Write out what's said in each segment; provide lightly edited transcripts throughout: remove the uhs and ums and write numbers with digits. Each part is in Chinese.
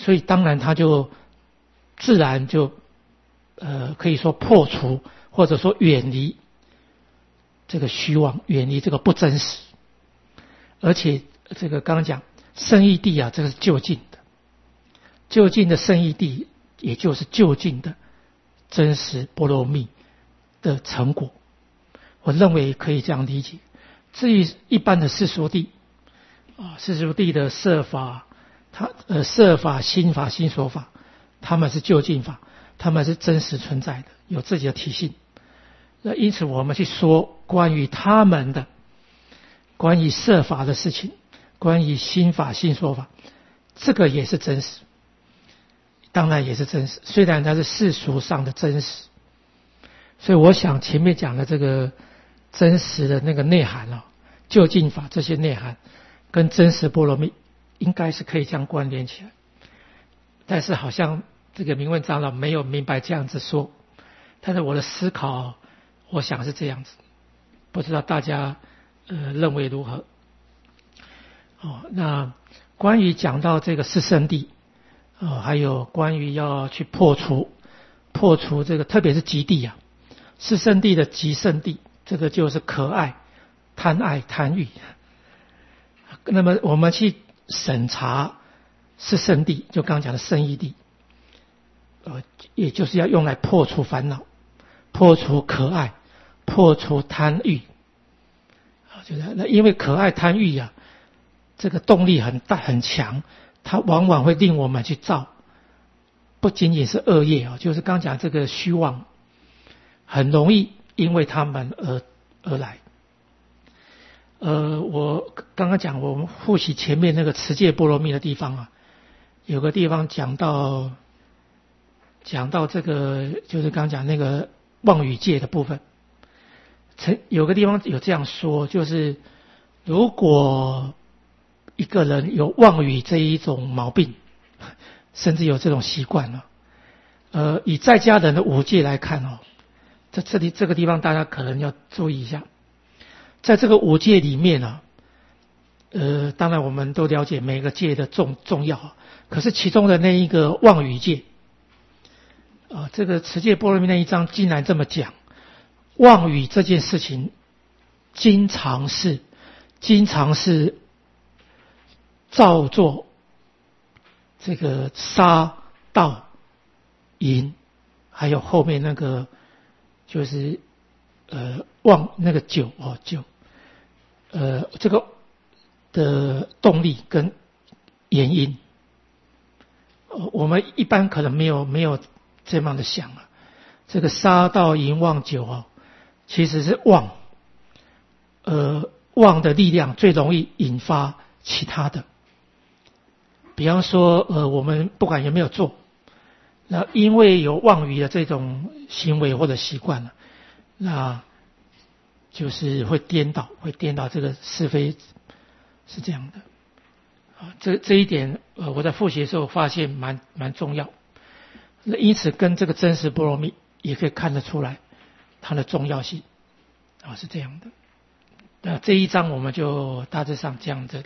所以当然他就自然就可以说破除或者说远离这个虚妄，远离这个不真实。而且这个刚刚讲圣义谛啊，这个是究竟的，究竟的圣义谛也就是究竟的真实波罗蜜的成果，我认为可以这样理解。至于一般的世俗谛世俗谛的摄法，摄法、心法、心所法，他们是究竟法，他们是真实存在的，有自己的体性。那因此我们去说关于他们的，关于摄法的事情，关于心法、心所法，这个也是真实，当然也是真实，虽然它是世俗上的真实。所以我想前面讲的这个真实的那个内涵究竟法这些内涵跟真实波罗蜜应该是可以这样关联起来，但是好像这个明文长老没有明白这样子说，但是我的思考我想是这样子，不知道大家认为如何。那关于讲到这个四圣谛还有关于要去破除这个特别是极谛四圣谛的极圣谛，这个就是可爱、贪爱、贪欲。那么我们去审查四圣谛，就刚刚讲的圣义谛也就是要用来破除烦恼，破除可爱，破除贪欲就是那因为可爱贪欲这个动力很大很强，它往往会令我们去造不仅仅是恶业就是刚讲这个虚妄，很容易因为他们而来。我刚刚讲我们复习前面那个持戒波罗蜜的地方有个地方讲到这个就是刚讲那个妄语戒的部分，有个地方有这样说，就是如果一个人有妄语这一种毛病，甚至有这种习惯以在家人的五戒来看这个地方大家可能要注意一下。在这个五戒里面当然我们都了解每个戒的重要可是其中的那一个妄语戒这个持戒波罗蜜那一章竟然这么讲，妄语这件事情经常是造作这个杀盗淫，还有后面那个就是妄那个酒这个的动力跟原因我们一般可能没有这样的想这个杀盗淫妄酒其实是妄的力量最容易引发其他的，比方说我们不管有没有做，那因为有妄语的这种行为或者习惯那就是会颠倒这个是非，是这样的这一点我在复习的时候发现蛮重要，因此跟这个真实波罗蜜也可以看得出来它的重要性是这样的。那这一章我们就大致上这样子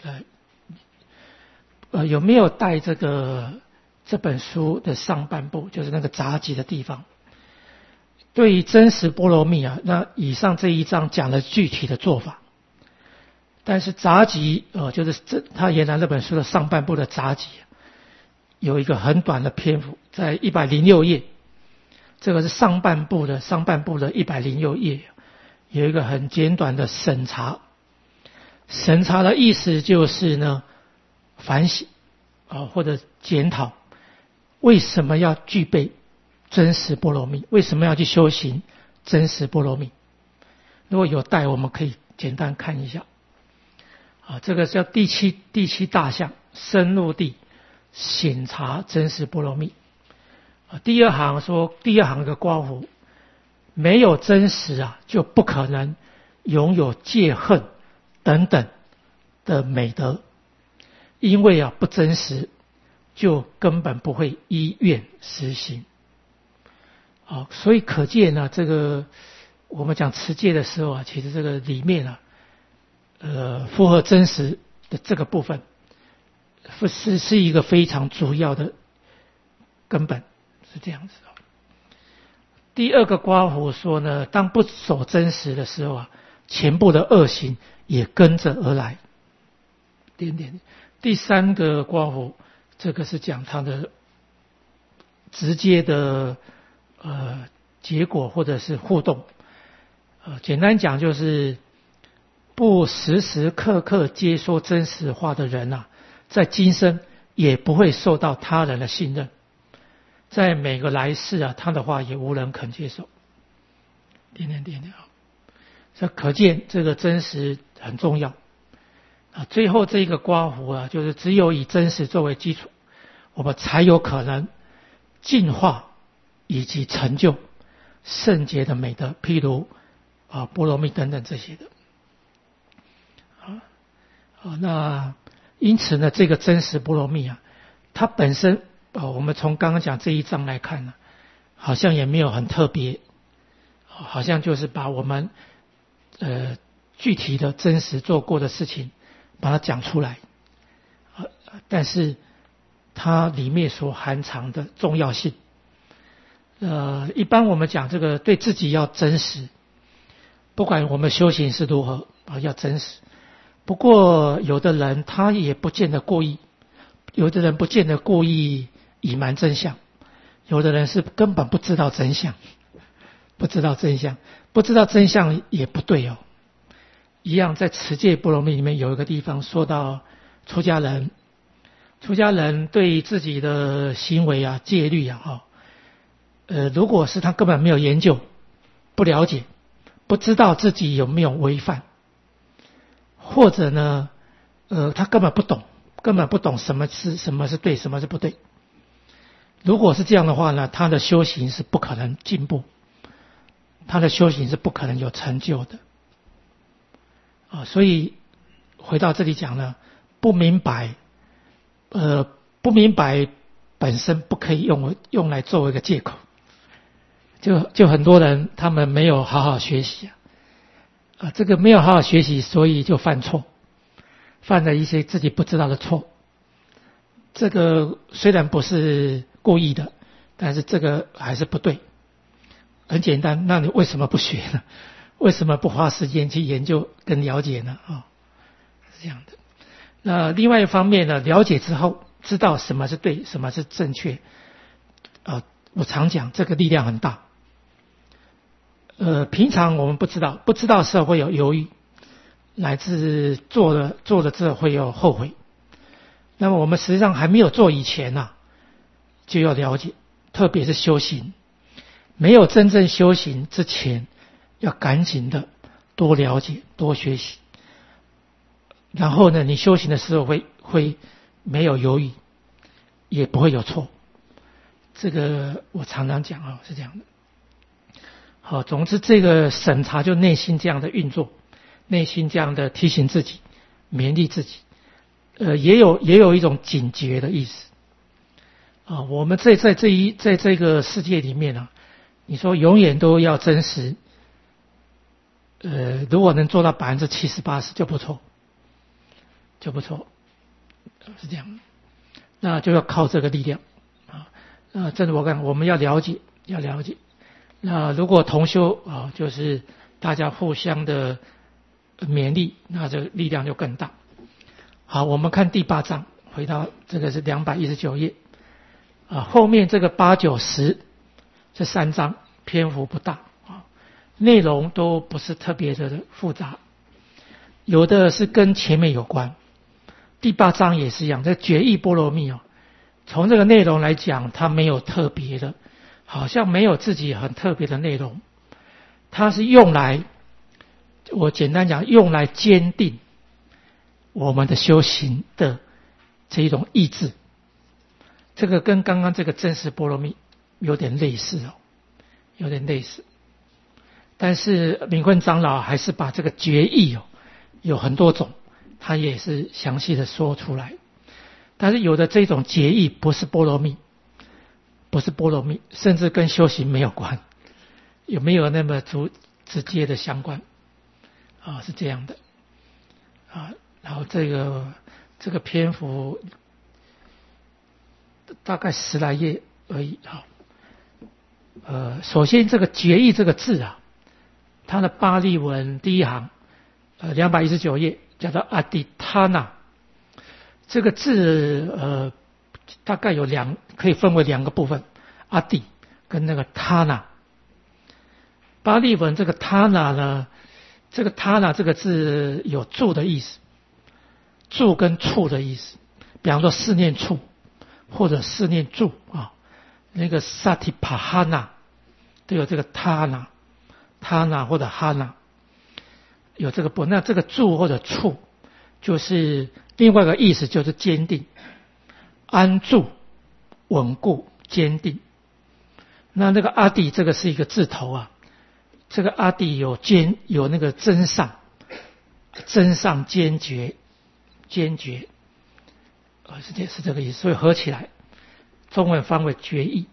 有没有带这本书的上半部，就是那个杂集的地方？对于真实波罗蜜那以上这一章讲了具体的做法，但是杂集就是他原来那本书的上半部的杂集有一个很短的篇幅，在106页，这个是上半部的106页，有一个很简短的审查。审查的意思就是呢，反省或者检讨为什么要具备真实波罗蜜，为什么要去修行真实波罗蜜。如果有带我们可以简单看一下这个叫第七大项，深入地审查真实波罗蜜第二行说，第二行的括弧，没有真实就不可能拥有戒恨等等的美德，因为不真实就根本不会依愿实行所以可见这个我们讲持戒的时候其实这个里面符合真实的这个部分是一个非常主要的根本是这样子。第二个刮胡说呢，当不守真实的时候啊，全部的恶行也跟着而来。第三个刮胡，这个是讲他的直接的结果或者是互动。简单讲就是不时时刻刻接说真实话的人啊，在今生也不会受到他人的信任，在每个来世啊，他的话也无人肯接受。这可见这个真实很重要啊。最后这个刮胡啊，就是只有以真实作为基础，我们才有可能进化以及成就圣洁的美德，譬如波罗蜜等等这些的。那因此呢，这个真实波罗蜜啊，它本身我们从刚刚讲这一章来看呢，好像也没有很特别，好像就是把我们具体的真实做过的事情把它讲出来，但是它里面所含藏的重要性，一般我们讲这个对自己要真实，不管我们修行是如何要真实。不过有的人他也不见得故意，有的人不见得故意隐瞒真相，有的人是根本不知道真相，不知道真相也不对哦。一样在持戒波罗蜜里面有一个地方说到出家人对自己的行为啊戒律啊如果是他根本没有研究，不了解，不知道自己有没有违犯，或者呢他根本不懂什么是对，什么是不对。如果是这样的话呢，他的修行是不可能进步，他的修行是不可能有成就的所以回到这里讲呢，不明白本身不可以用来作为一个借口。就很多人他们没有好好学习这个没有好好学习，所以就犯错，犯了一些自己不知道的错。这个虽然不是故意的，但是这个还是不对。很简单，那你为什么不学呢？为什么不花时间去研究跟了解呢？是这样的。那另外一方面呢，了解之后知道什么是对，什么是正确我常讲这个力量很大。平常我们不知道的时候会有犹豫，乃至做了之后会有后悔。那么我们实际上还没有做以前就要了解，特别是修行，没有真正修行之前，要赶紧的多了解多学习，然后呢你修行的时候会没有犹豫，也不会有错。这个我常常讲是这样的。好，总之这个审查就内心这样的运作，内心这样的提醒自己，勉励自己，也有一种警觉的意思我们在这个世界里面你说永远都要真实，如果能做到70-80%就不错，是这样。那就要靠这个力量真的我们要了解。那如果同修就是大家互相的勉励，那这个力量就更大。好，我们看第8章，回到这个是219页后面这个8、9、10这3章篇幅不大内容都不是特别的复杂，有的是跟前面有关。第8章也是一样，这决意波罗蜜从这个内容来讲，它没有特别的，好像没有自己很特别的内容，它是用来，我简单讲，用来坚定我们的修行的这一种意志。这个跟刚刚这个真实波罗蜜有点类似有点类似。但是敏坤长老还是把这个决意有很多种，他也是详细的说出来。但是有的这种结义不是波罗蜜，甚至跟修行没有关，有没有那么直接的相关是这样的然后这个篇幅大概10来页而已啊。首先这个决议这个字啊，它的巴利文第一行，219页叫做阿迪塔纳。这个字大概可以分为2个部分，阿迪跟那个塔纳。巴利文这个塔纳呢，这个塔纳这个字有住的意思，住跟处的意思。比方说思念处或者思念住啊，那个萨提帕哈纳都有这个塔纳或者哈纳有这个不，那这个住或者处就是另外一个意思，就是坚定、安住、稳固、坚定。那个阿底这个是一个字头啊，这个阿底有那个真上坚决是这个意思，所以合起来中文翻为决议。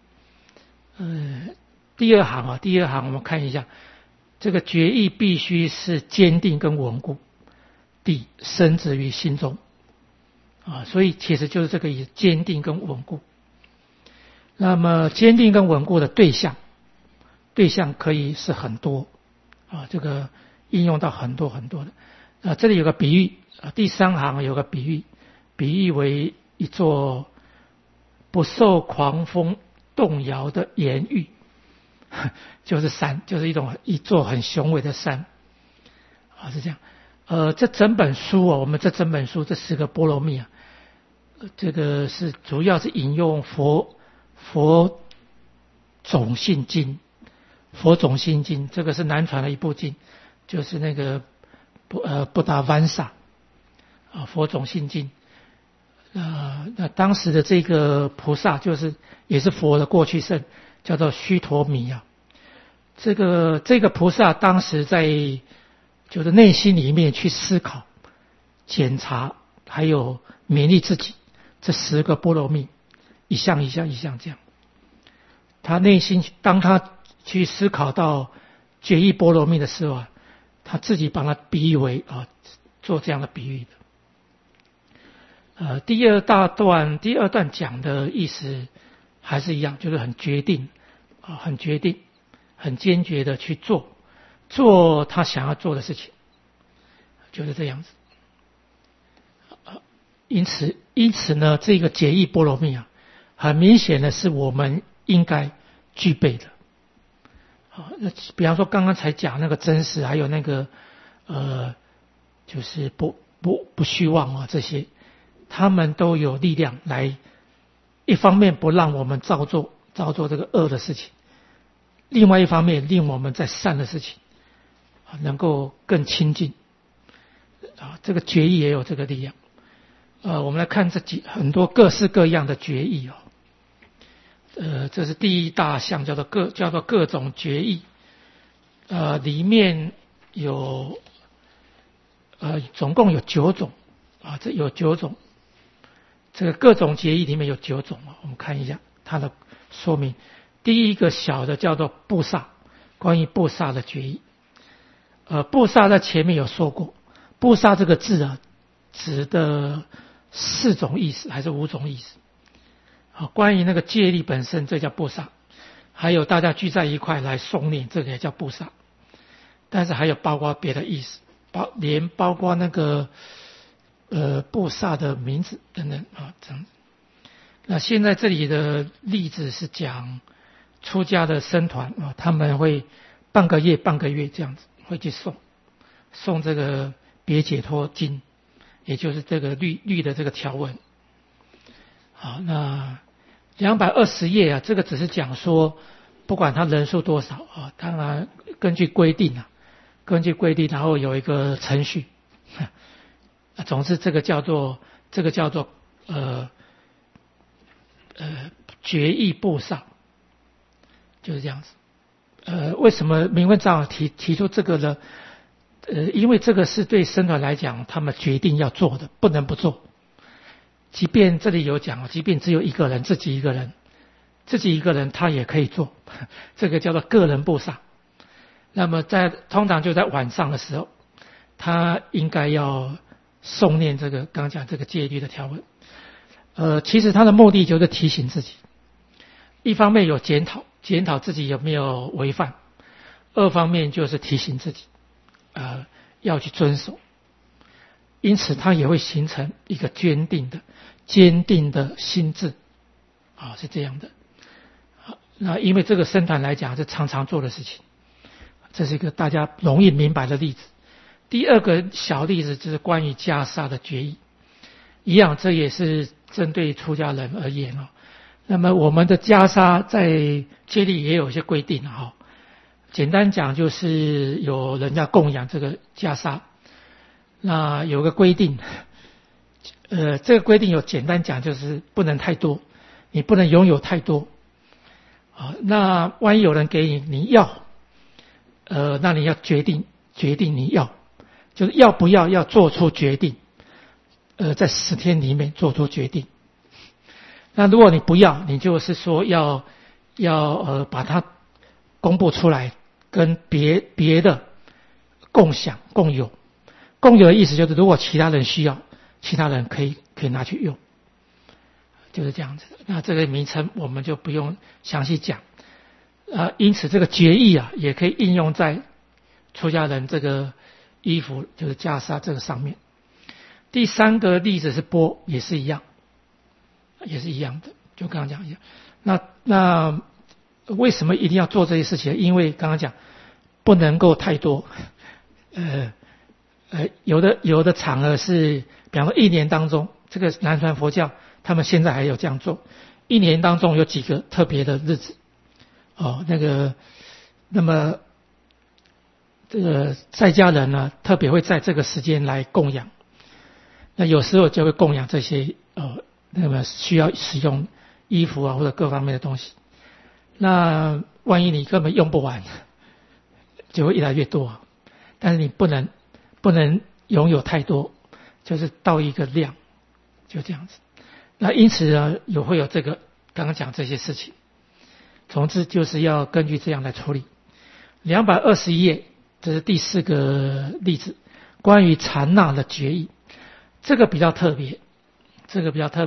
第二行我们看一下，这个决议必须是坚定跟稳固地深植于心中啊，所以其实就是这个意思，坚定跟稳固。那么坚定跟稳固的对象可以是很多啊，这个应用到很多的这里有个比喻啊，第3行有个比喻为一座不受狂风动摇的岩域，就是山，就是一座很雄伟的山啊，是这样。这整本书我们这10个波罗蜜啊，这个是主要是引用佛种性经，这个是南传的一部经，就是那个布达van萨啊，佛种性经。那当时的这个菩萨也是佛的过去圣，叫做须陀弥啊。这个菩萨当时就是内心里面去思考、检查，还有勉励自己，这10个波罗蜜一项这样。他内心当他去思考到决议波罗蜜的时候啊，他自己把它比喻为做这样的比喻的。第二段讲的意思还是一样，就是很决定，很坚决的去做他想要做的事情，就是这样子。因此呢，这个解义波罗蜜啊，很明显的是我们应该具备的。那比方说刚刚才讲那个真实，还有那个就是不虚妄啊，这些他们都有力量来，一方面不让我们造作这个恶的事情，另外一方面令我们在善的事情能够更亲近啊。这个决议也有这个力量。我们来看很多各式各样的决议这是第一大项，叫做各种决议。里面有总共有9种啊，这有9种。这个各种决议里面有9种啊，我们看一下它的说明。第一个小的叫做布萨，关于布萨的决议。布萨在前面有说过，布萨这个字啊，指的4种意思还是5种意思？关于那个戒律本身，这叫布萨；还有大家聚在一块来诵念，这个也叫布萨。但是还有包括别的意思，包括那个布萨的名字等等啊，这样。那现在这里的例子是讲出家的僧团啊，他们会半个月这样子会去诵这个别解脱经，也就是这个律的这个条文。好，那220页啊，这个只是讲说，不管他人数多少啊，当然根据规定，然后有一个程序。总之，这个叫做决议布萨，就是这样子。为什么明文长提出这个呢？因为这个是对僧团来讲，他们决定要做的，不能不做。即便这里有讲，即便只有一个人，自己一个人他也可以做，这个叫做个人布萨。那么通常就在晚上的时候，他应该要诵念这个刚讲这个戒律的条文。其实他的目的就是提醒自己， 一方面有检讨自己有没有违犯，二方面就是提醒自己，要去遵守。因此，它也会形成一个坚定的心智，是这样的。那因为这个僧团来讲是常常做的事情，这是一个大家容易明白的例子。第二个小例子就是关于袈裟的决议，一样，这也是针对出家人而言哦。那么我们的袈裟在戒律也有一些规定哈。简单讲就是有人家供养这个袈裟，那有个规定，这个规定有简单讲就是不能太多，你不能拥有太多。那万一有人给你要，那你要决定你要，就是要不要做出决定，在10天里面做出决定。那如果你不要，你就是说要把它公布出来，跟别的共享共有。共有的意思就是如果其他人需要，其他人可以拿去用，就是这样子。那这个名称我们就不用详细讲。因此这个决议也可以应用在出家人这个衣服，就是袈裟这个上面。第三个例子是钵，也是一样的，就刚刚讲一样。那为什么一定要做这些事情？因为刚刚讲不能够太多。有的场合是，比方说1年当中，这个南传佛教他们现在还有这样做，1年当中有几个特别的日子，那么这个在家人呢，特别会在这个时间来供养。那有时候就会供养这些那么需要使用衣服或者各方面的东西。那万一你根本用不完，就会越来越多。但是你不能拥有太多，就是到一个量，就这样子。那因此呢，会有这个刚刚讲这些事情。总之就是要根据这样来处理。221页，这是第4个例子，关于禅那的决议。这个比较特别，这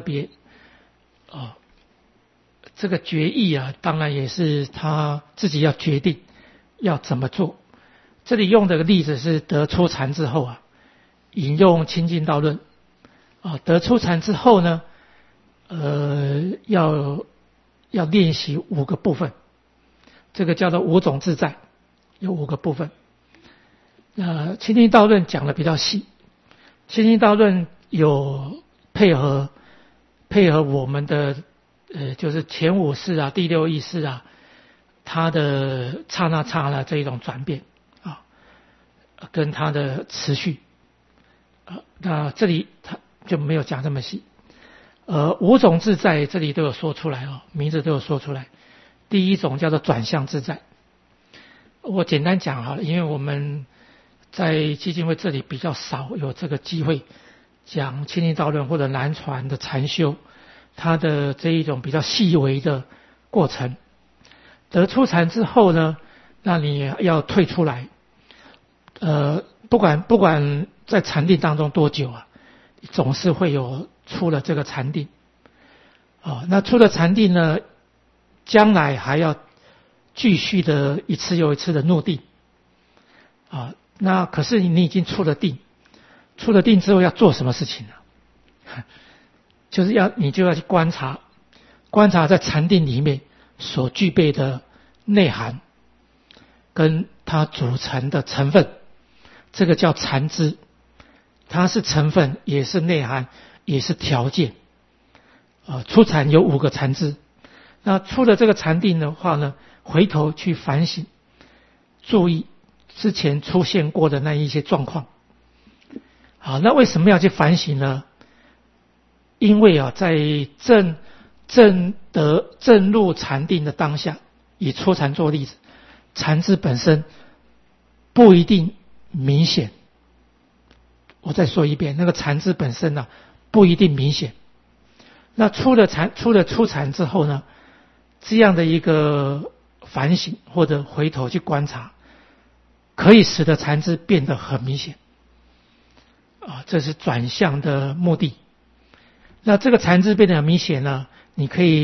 个决议当然也是他自己要决定要怎么做。这里用的例子是得初禅之后引用清净道论得初禅之后呢，要练习5个部分，这个叫做5种自在，有5个部分。清净道论讲的比较细，清净道论有配合我们的就是前5识第6意识它的刹那这一种转变跟它的持续那这里它就没有讲这么细。5种自在这里都有说出来名字都有说出来。第一种叫做转向自在，我简单讲好了，因为我们在基金会这里比较少有这个机会讲清净道论或者南传的禅修，它的这一种比较细微的过程。得初禅之后呢，那你要退出来，不管在禅定当中多久总是会有出了这个禅定那出了禅定呢，将来还要继续的一次又一次的入定那可是你已经出了定之后要做什么事情呢？就是你就要去观察在禅定里面所具备的内涵跟它组成的成分，这个叫禅知。它是成分，也是内涵，也是条件。初禅有5个禅知，那出了这个禅定的话呢，回头去反省，注意之前出现过的那一些状况。好，那为什么要去反省呢？因为在正入禅定的当下，以初禅做例子，禅知本身不一定明显。我再说一遍，那个禅知本身不一定明显。那出了初禅之后呢，这样的一个反省或者回头去观察，可以使得禅知变得很明显这是转向的目的。那这个禅知变得很明显呢，你可以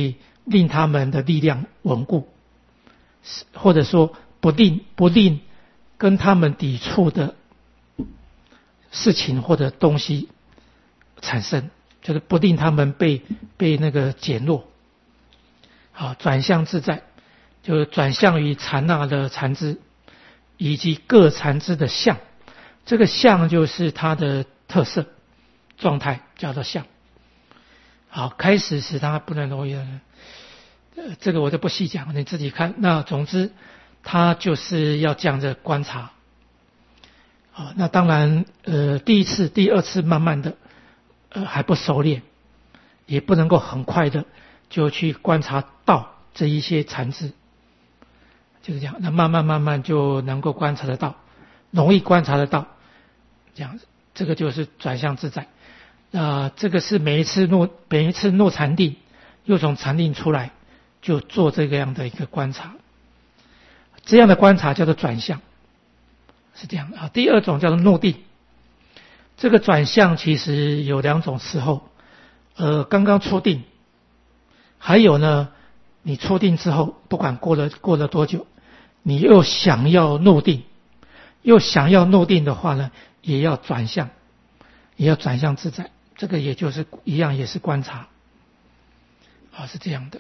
令他们的力量稳固，或者说不令跟他们抵触的事情或者东西产生，就是不令他们被那个减弱。好，转向自在，就是转向于禅那的禅支以及各禅支的相，这个相就是它的特色状态，叫做相。好，开始使它不能容易，这个我就不细讲，你自己看。那总之，它就是要这样的观察。好，那当然，第一次、第二次慢慢的，还不熟练，也不能够很快的就去观察到这一些禅支，就是这样。那慢慢就能够观察得到，容易观察得到，这样子，这个就是转向自在。这个是每一次入禅定，又从禅定出来，就做这个样的一个观察。这样的观察叫做转向，是这样的。第二种叫做入定。这个转向其实有两种时候，刚刚出定，还有呢，你出定之后，不管过了多久，你又想要入定的话呢，也要转向自在。这个也就是一样，也是观察，是这样的。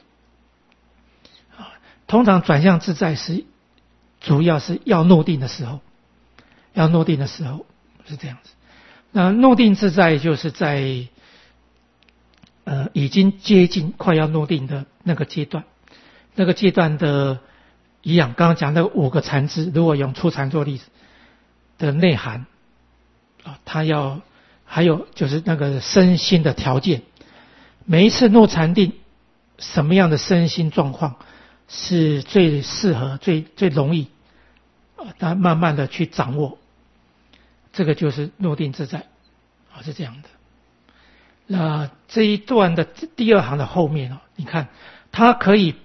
通常转向自在是主要是要入定的时候是这样子。那入定自在就是在已经接近快要入定的那个阶段的一样，刚刚讲那5个禅支，如果用初禅做例子的内涵它要还有就是那个身心的条件，每一次入禅定什么样的身心状况是最适合最容易慢慢的去掌握，这个就是入定自在是这样的。那这一段的第二行的后面你看它可以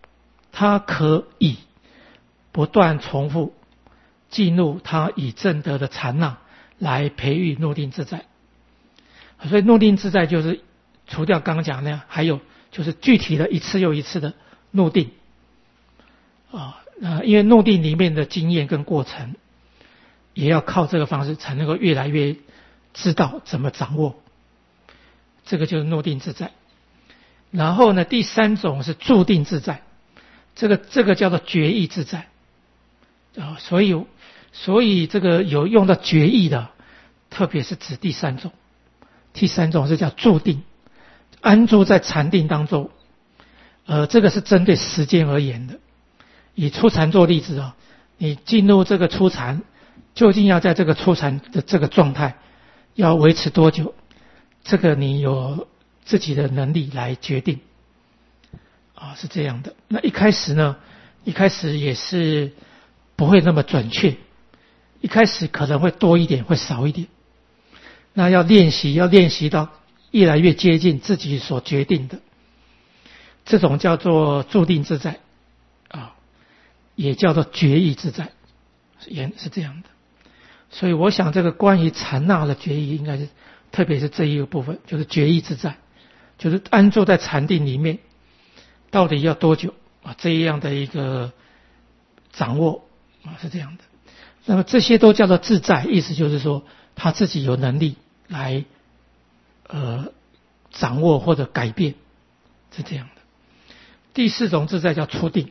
不断重复进入它已证得的禅那来培育入定自在。所以入定自在就是除掉刚刚讲那样，还有就是具体的一次又一次的入定因为入定里面的经验跟过程也要靠这个方式才能够越来越知道怎么掌握，这个就是入定自在。然后呢，第三种是住定自在，这个叫做觉意自在所以这个有用到觉意的，特别是指第三种是叫住定，安住在禅定当中。这个是针对时间而言的。以初禅做例子你进入这个初禅，究竟要在这个初禅的这个状态要维持多久，这个你有自己的能力来决定是这样的。那一开始也是不会那么准确，一开始可能会多一点会少一点，那要练习到越来越接近自己所决定的，这种叫做住定自在也叫做觉意自在，是这样的。所以我想这个关于禅那的觉意应该是特别是这一个部分，就是觉意自在，就是安住在禅定里面到底要多久这样的一个掌握是这样的。那么这些都叫做自在，意思就是说他自己有能力来掌握或者改变，是这样的。第四种自在叫出定。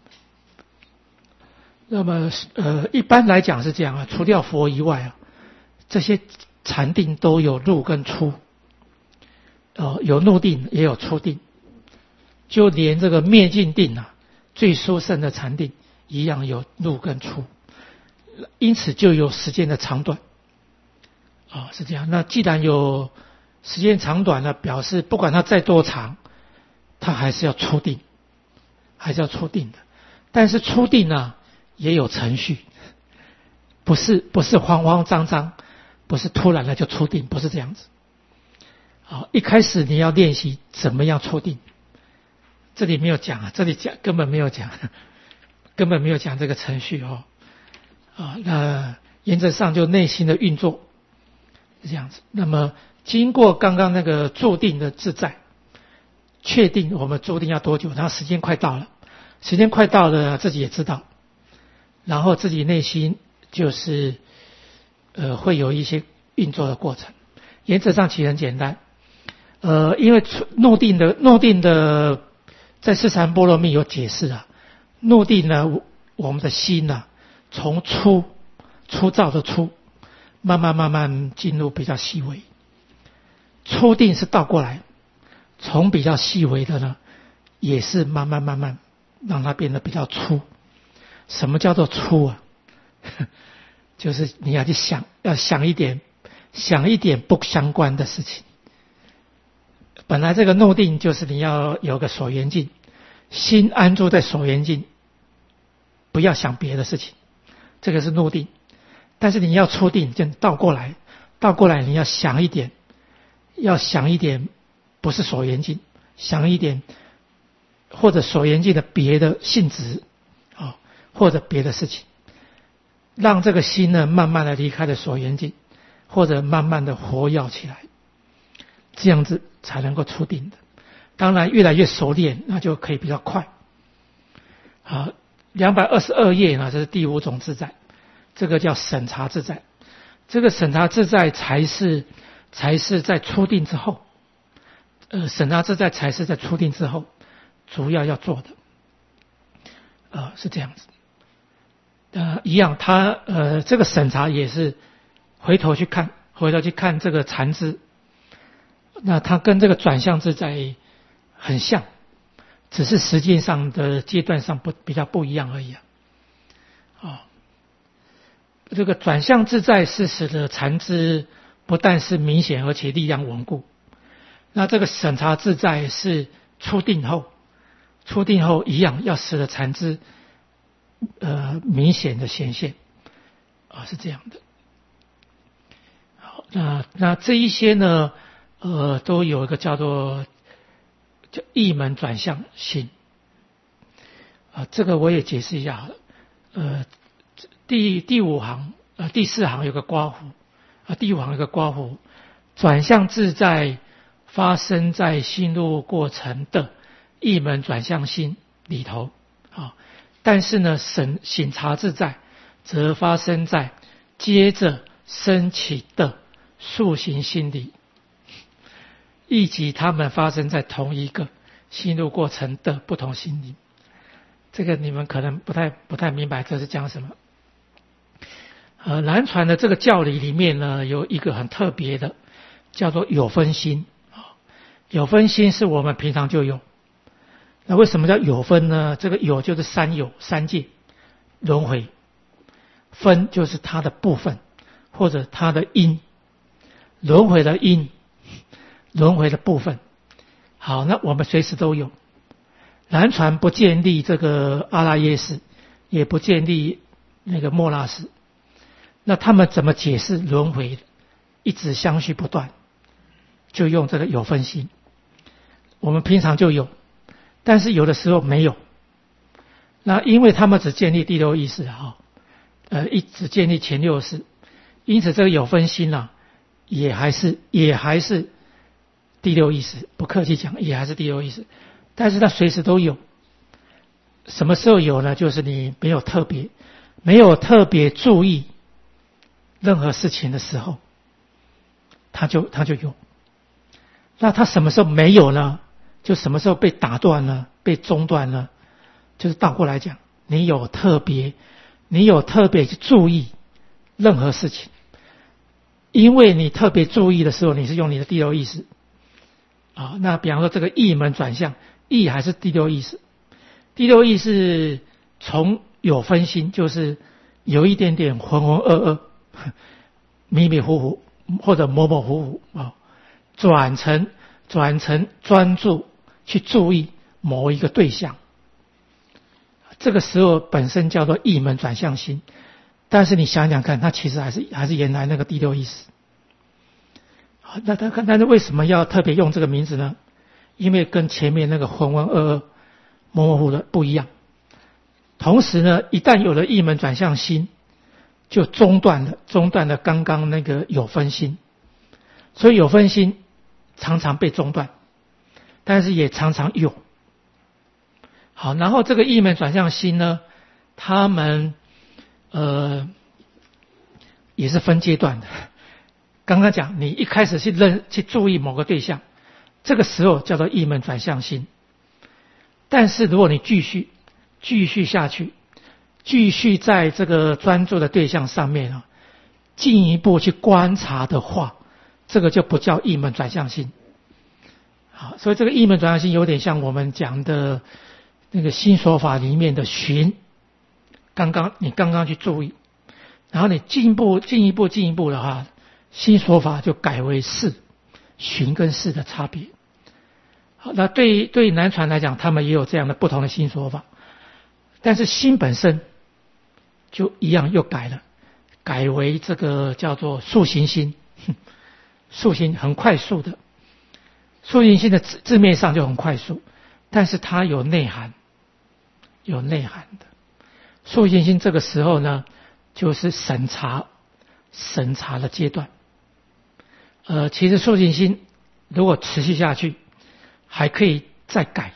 那么一般来讲是这样除掉佛以外这些禅定都有入跟出有入定也有出定，就连这个灭尽定最殊胜的禅定一样有入跟出，因此就有时间的长短是这样。那既然有时间长短呢，表示不管它再多长，它还是要出定的。但是出定也有程序，不是慌慌张张，不是突然了就出定，不是这样子一开始你要练习怎么样出定，这里没有讲这里根本没有讲这个程序那原则上就内心的运作是这样子。那么经过刚刚那个住定的自在确定我们注定要多久，然后时间快到了，时间快到了自己也知道，然后自己内心就是会有一些运作的过程。原则上其实很简单，因为诺定的在四禅波罗蜜有解释啊，诺定呢，我们的心呢，从粗糙的粗，慢慢进入比较细微。初定是倒过来，从比较细微的呢，也是慢慢让它变得比较粗。什么叫做粗啊？就是你要去想，要想一点不相关的事情。本来这个诺定就是你要有个所缘境，心安住在所缘境，不要想别的事情，这个是诺定。但是你要初定，就倒过来你要想一点不是所缘境，想一点或者所缘境的别的性质啊，或者别的事情，让这个心呢慢慢的离开了所缘境，或者慢慢的活跃起来，这样子才能够初定的。当然越来越熟练，那就可以比较快。好，222页呢，这是第5种自在，这个叫审查自在。这个审查自在才是在初定之后，审查自在才是在初定之后主要要做的，是这样子。一样，这个审查也是回头去看这个禅知，那它跟这个转向自在很像，只是时间上的阶段上比较不一样而已啊。这个转向自在是使得禅知不但是明显，而且力量稳固。那这个审查自在是初定后一样要使得禅知明显的显现是这样的。好，那这一些呢都有一个叫一门转向心这个我也解释一下好了。第5行第4行有个括弧第5行有个括弧，转向自在发生在心路过程的一门转向心里头但是呢审查自在则发生在接着升起的速行心里，以及他们发生在同一个心路过程的不同心里。这个你们可能不太明白这是讲什么。南传的这个教理里面呢，有一个很特别的，叫做有分心。有分心是我们平常就有。那为什么叫有分呢？这个有就是三界轮回，分就是它的部分或者它的因，轮回的因，轮回的部分。好，那我们随时都有。南传不建立这个阿拉耶识，也不建立那个末那识。那他们怎么解释轮回一直相续不断？就用这个有分心。我们平常就有，但是有的时候没有。那因为他们只建立第6意识只建立前6识，因此这个有分心也还是第6意识，不客气讲也还是第6意识，但是它随时都有。什么时候有呢？就是你没有特别注意任何事情的时候，它就有。那它什么时候没有呢？就什么时候被打断了，被中断了，就是倒过来讲，你有特别去注意任何事情，因为你特别注意的时候，你是用你的第6意识那比方说这个意门转向，意还是第6意识。第6意识从有分心，就是有一点点浑浑噩噩、迷迷糊糊或者模模糊糊转成专注去注意某一个对象，这个时候本身叫做意门转向心。但是你想想看，它其实还是原来那个第6意识。但是为什么要特别用这个名字呢？因为跟前面那个浑浑噩噩、模模糊糊的不一样。同时呢，一旦有了意门转向心，就中断了刚刚那个有分心。所以有分心常常被中断， 但是也常常用。好，然后这个意门转向心呢，他们也是分阶段的。刚刚讲，你一开始去注意某个对象，这个时候叫做意门转向心。但是如果你继续下去，继续在这个专注的对象上面啊，进一步去观察的话，这个就不叫意门转向心。好，所以这个意门转向心有点像我们讲的那个心所法里面的寻。你刚刚去注意，然后你进一步的话，心所法就改为识，寻跟识的差别。好，那对南传来讲，他们也有这样的不同的心所法，但是心本身就一样又改了，改为这个叫做速行心。速行很快速的，速行心的字面上就很快速，但是它有内涵的。速行心这个时候呢，就是审查的阶段。其实速行心如果持续下去，还可以再改，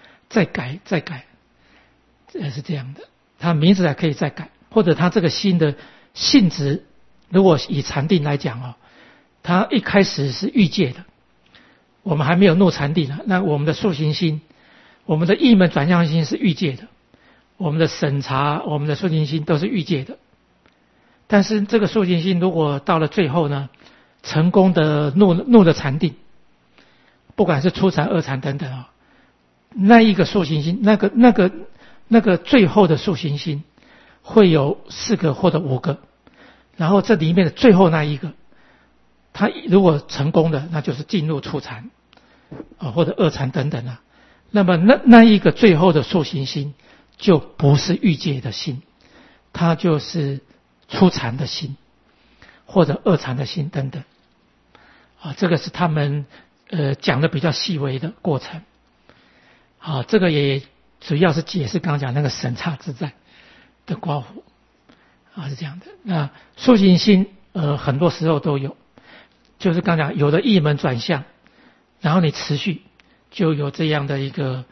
是这样的。它名字还可以再改，或者它这个心的性质，如果以禅定来讲它一开始是欲界的，我们还没有入禅定呢，那我们的速行心，我们的意门转向心是欲界的，我们的审查，我们的速行心都是欲界的。但是这个速行心如果到了最后呢，成功的入了禅定，不管是初禅、二禅等等那一个速行心，那个最后的速行心会有4个或者5个，然后这里面的最后那一个，他如果成功的，那就是进入初禅或者二禅等等那么那一个最后的速行心就不是欲界的心，它就是初禅的心或者二禅的心等等这个是他们讲的比较细微的过程。这个也主要是解释刚刚讲那个审查自在的刮胡是这样的。那速行心很多时候都有，就是刚讲有的意门转向，然后你持续就有这样的一个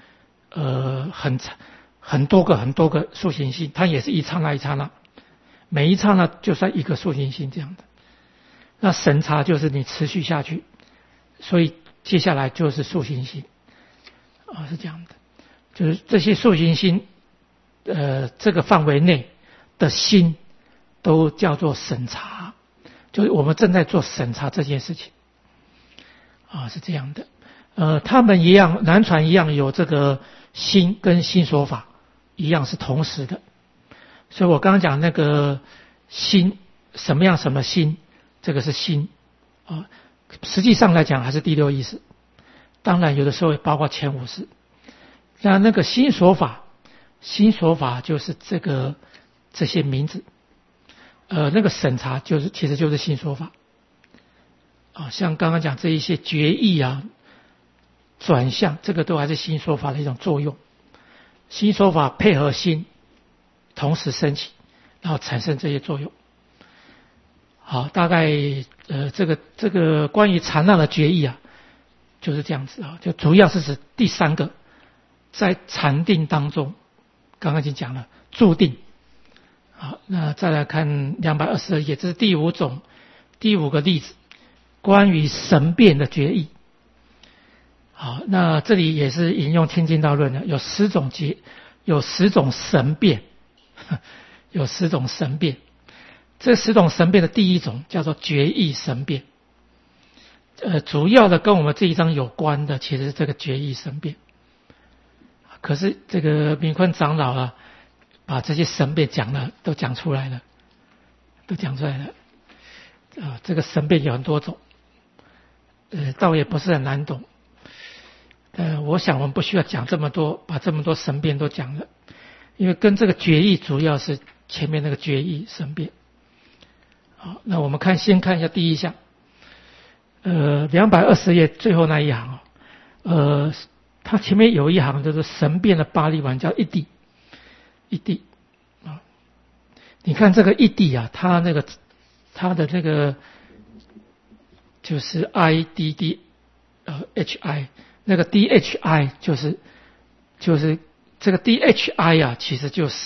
很多个速行心，它也是一刹那一刹那，每一刹那就算一个速行心这样的。那审查就是你持续下去，所以接下来就是速行心是这样的。就是这些速行心这个范围内的心都叫做审查，就是我们正在做审查这件事情是这样的。他们一样，南传一样有这个心跟心所法一样是同时的。所以我刚刚讲那个心，什么心，这个是心实际上来讲还是第六意识，当然有的时候包括前五识。那个心所法就是这些名字，那个审查其实就是心所法像刚刚讲这一些决议转向，这个都还是心所法的一种作用。心所法配合心同时升起，然后产生这些作用。好，大概这个关于禅那的决议就是这样子就主要是指第3个，在禅定当中，刚刚已经讲了注定。好，那再来看222页，这是第5个例子，关于神变的决议。好，那这里也是引用天经道论的，有10种神变，有10种神变。这10种神变的第一种叫做决议神变。主要的跟我们这一章有关的其实是这个决议神变。可是这个敏坤长老把这些神变都讲出来了。这个神变有很多种，倒也不是很难懂。我想我们不需要讲这么多，把这么多神变都讲了，因为跟这个决议主要是前面那个决议神变。好，那我们先看一下第一项，220页最后那一行它前面有一行就是神变的巴利文叫一地你看这个一地它的那个就是 IDD HI， 那个 DHI 就是这个 DHI 啊，其实就是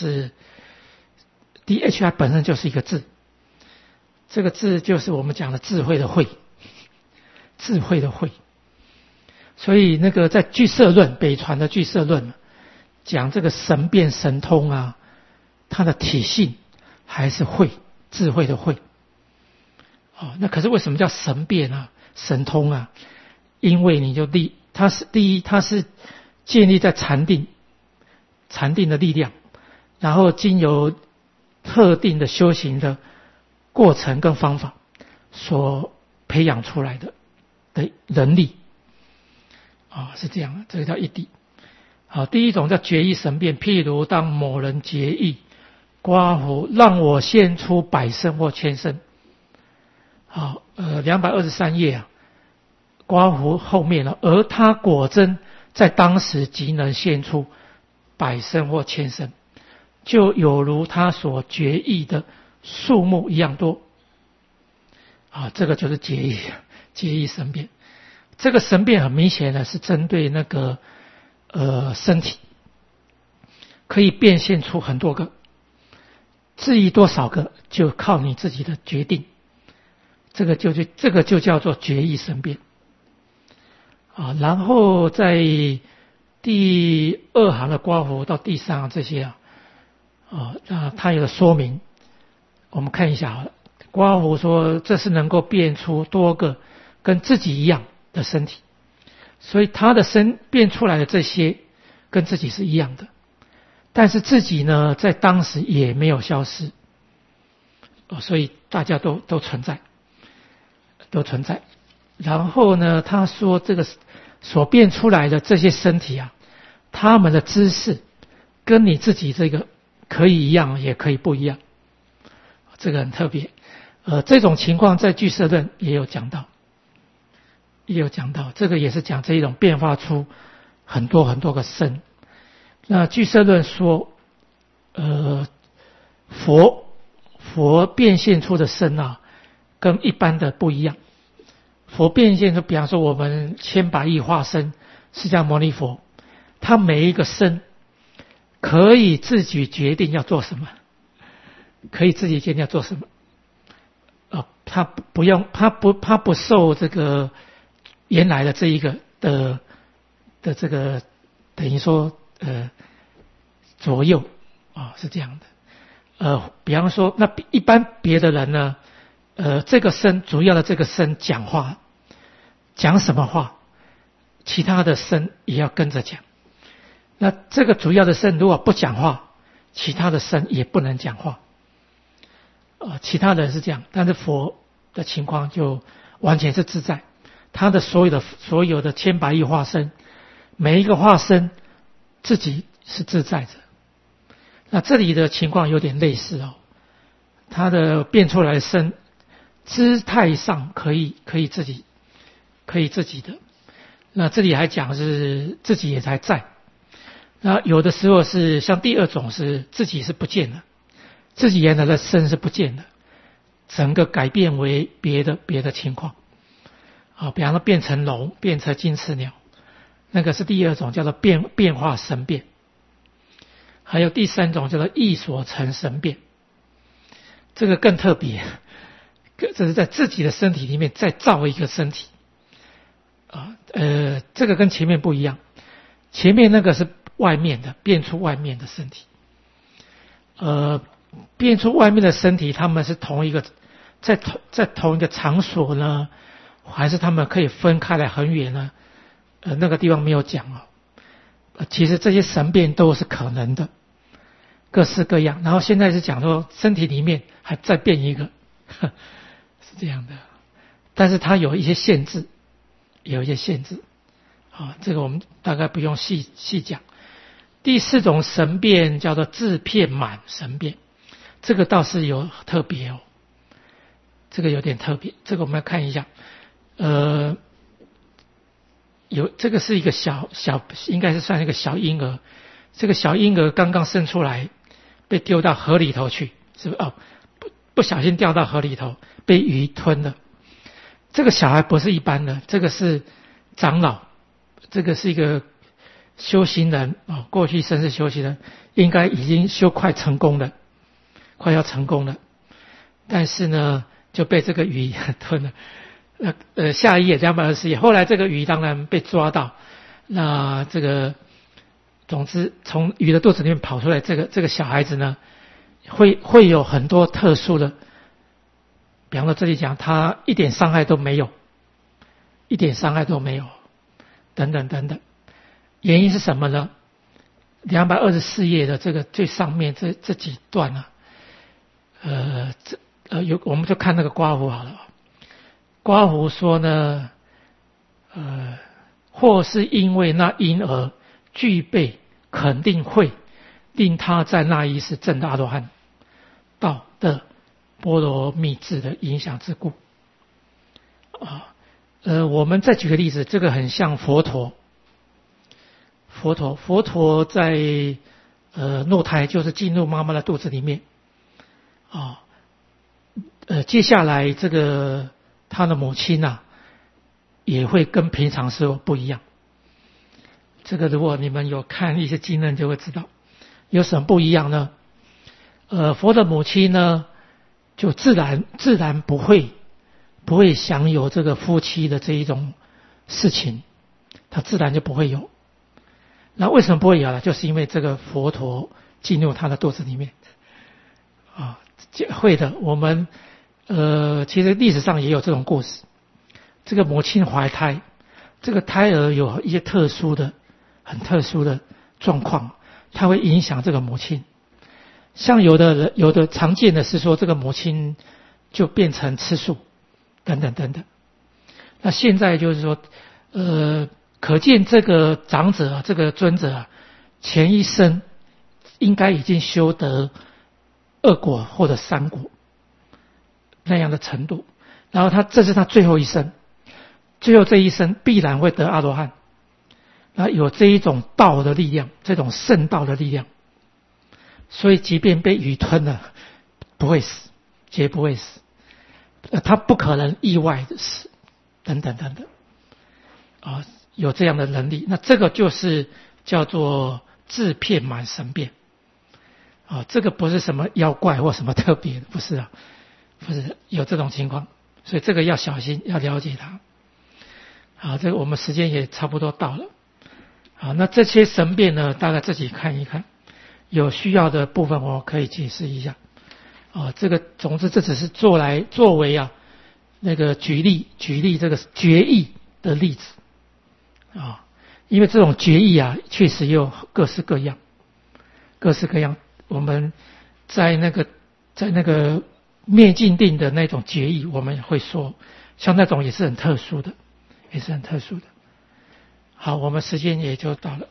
DHI 本身就是一个字，这个字就是我们讲的智慧的慧，智慧的慧。所以那个在俱舍论，北传的俱舍论讲这个神变神通啊，它的体性还是慧，智慧的慧。那可是为什么叫神变啊，神通啊？因为你就它是第一，它是建立在禅定的力量，然后经由特定的修行的过程跟方法所培养出来的能力是这样的，这个叫一谛。好，第一种叫决意神变，譬如当某人结意，刮胡让我现出百身或千身。好，223页啊，刮胡后面了，而他果真在当时即能现出百身或千身，就有如他所决意的数目一样多。这个就是决意神变。这个神变很明显的是针对那个身体，可以变现出很多个，至于多少个就靠你自己的决定。这个就叫做决意神变。然后在第2行的刮胡到第3行这些那它有个说明，我们看一下刮胡说这是能够变出多个跟自己一样的身体，所以他的变出来的这些跟自己是一样的，但是自己呢在当时也没有消失，所以大家都存在。然后呢，他说这个所变出来的这些身体啊，他们的姿势跟你自己这个可以一样，也可以不一样，这个很特别。这种情况在俱舍论也有讲到，这个也是讲这一种变化出很多很多个身。那俱舍论说，佛变现出的身啊，跟一般的不一样。佛变现出，比方说我们千百亿化身释迦牟尼佛，他每一个身可以自己决定要做什么，他不受这个原来的这一个的这个等于说左右是这样的。比方说那一般别的人呢，这个身主要的这个身讲话，讲什么话，其他的身也要跟着讲。那这个主要的身如果不讲话，其他的身也不能讲话。其他人是这样，但是佛的情况就完全是自在。他的所有的千百亿化身，每一个化身自己是自在的。那这里的情况有点类似他的变出来的身姿态上可以自己的。那这里还讲是自己也还在。那有的时候是像第2种是自己是不见了，自己原来的身是不见了，整个改变为别的情况。比方说变成龙，变成金翅鸟，那个是第2种叫做变化神变。还有第3种叫做意所成神变，这个更特别，这是在自己的身体里面再造一个身体。这个跟前面不一样，前面那个是外面的，变出外面的身体。变出外面的身体，他们是同一个在同一个场所呢，还是他们可以分开来很远呢？那个地方没有讲其实这些神变都是可能的，各式各样。然后现在是讲说身体里面还再变一个，是这样的。但是它有一些限制，这个我们大概不用细讲。第4种神变叫做自遍满神变，这个倒是有特别这个有点特别。这个我们要看一下，这个是一个小，应该是算一个小婴儿。这个小婴儿刚刚生出来，被丢到河里头去，是不是？不小心掉到河里头，被鱼吞了。这个小孩不是一般的，这个是长老， 这个是一个修行人啊，过去生是修行人，应该已经修快成功了，快要成功了，但是呢就被这个鱼吞了。下一页224页，后来这个鱼当然被抓到，那这个总之从鱼的肚子里面跑出来这个小孩子呢，会有很多特殊的，比方说这里讲他一点伤害都没有，一点伤害都没有，等等等等。原因是什么呢？224页的这个最上面这几段啊，我们就看那个刮胡好了。刮胡说呢，或是因为那婴儿具备肯定会令他在那一世证阿罗汉道的波罗蜜智的影响之故。我们再举个例子，这个很像佛陀在堕胎，就是进入妈妈的肚子里面接下来这个他的母亲啊也会跟平常时候不一样。这个如果你们有看一些经论就会知道有什么不一样呢？佛的母亲呢就自然不会享有这个夫妻的这一种事情，他自然就不会有。那为什么不会有呢？就是因为这个佛陀进入他的肚子里面会的。我们其实历史上也有这种故事，这个母亲怀胎，这个胎儿有一些很特殊的状况，它会影响这个母亲。像有的常见的是说这个母亲就变成吃素等等等等。那现在就是说可见这个长者这个尊者前一生应该已经修得2果或者3果那样的程度，然后这是他最后一生，最后这一生必然会得阿罗汉，那有这一种道的力量，这种圣道的力量，所以即便被鱼吞了不会死，绝不会死，他不可能意外的死等等等等有这样的能力。那这个就是叫做自遍满神变这个不是什么妖怪或什么特别的，不是不是有这种情况，所以这个要小心，要了解它。好，这个我们时间也差不多到了。好，那这些神变呢，大概自己看一看，有需要的部分我可以解释一下。这个总之这只是作为那个举例这个决议的例子因为这种决议确实也有各式各样。我们在那个灭尽定的那种决议，我们会说，像那种也是很特殊的。好，我们时间也就到了。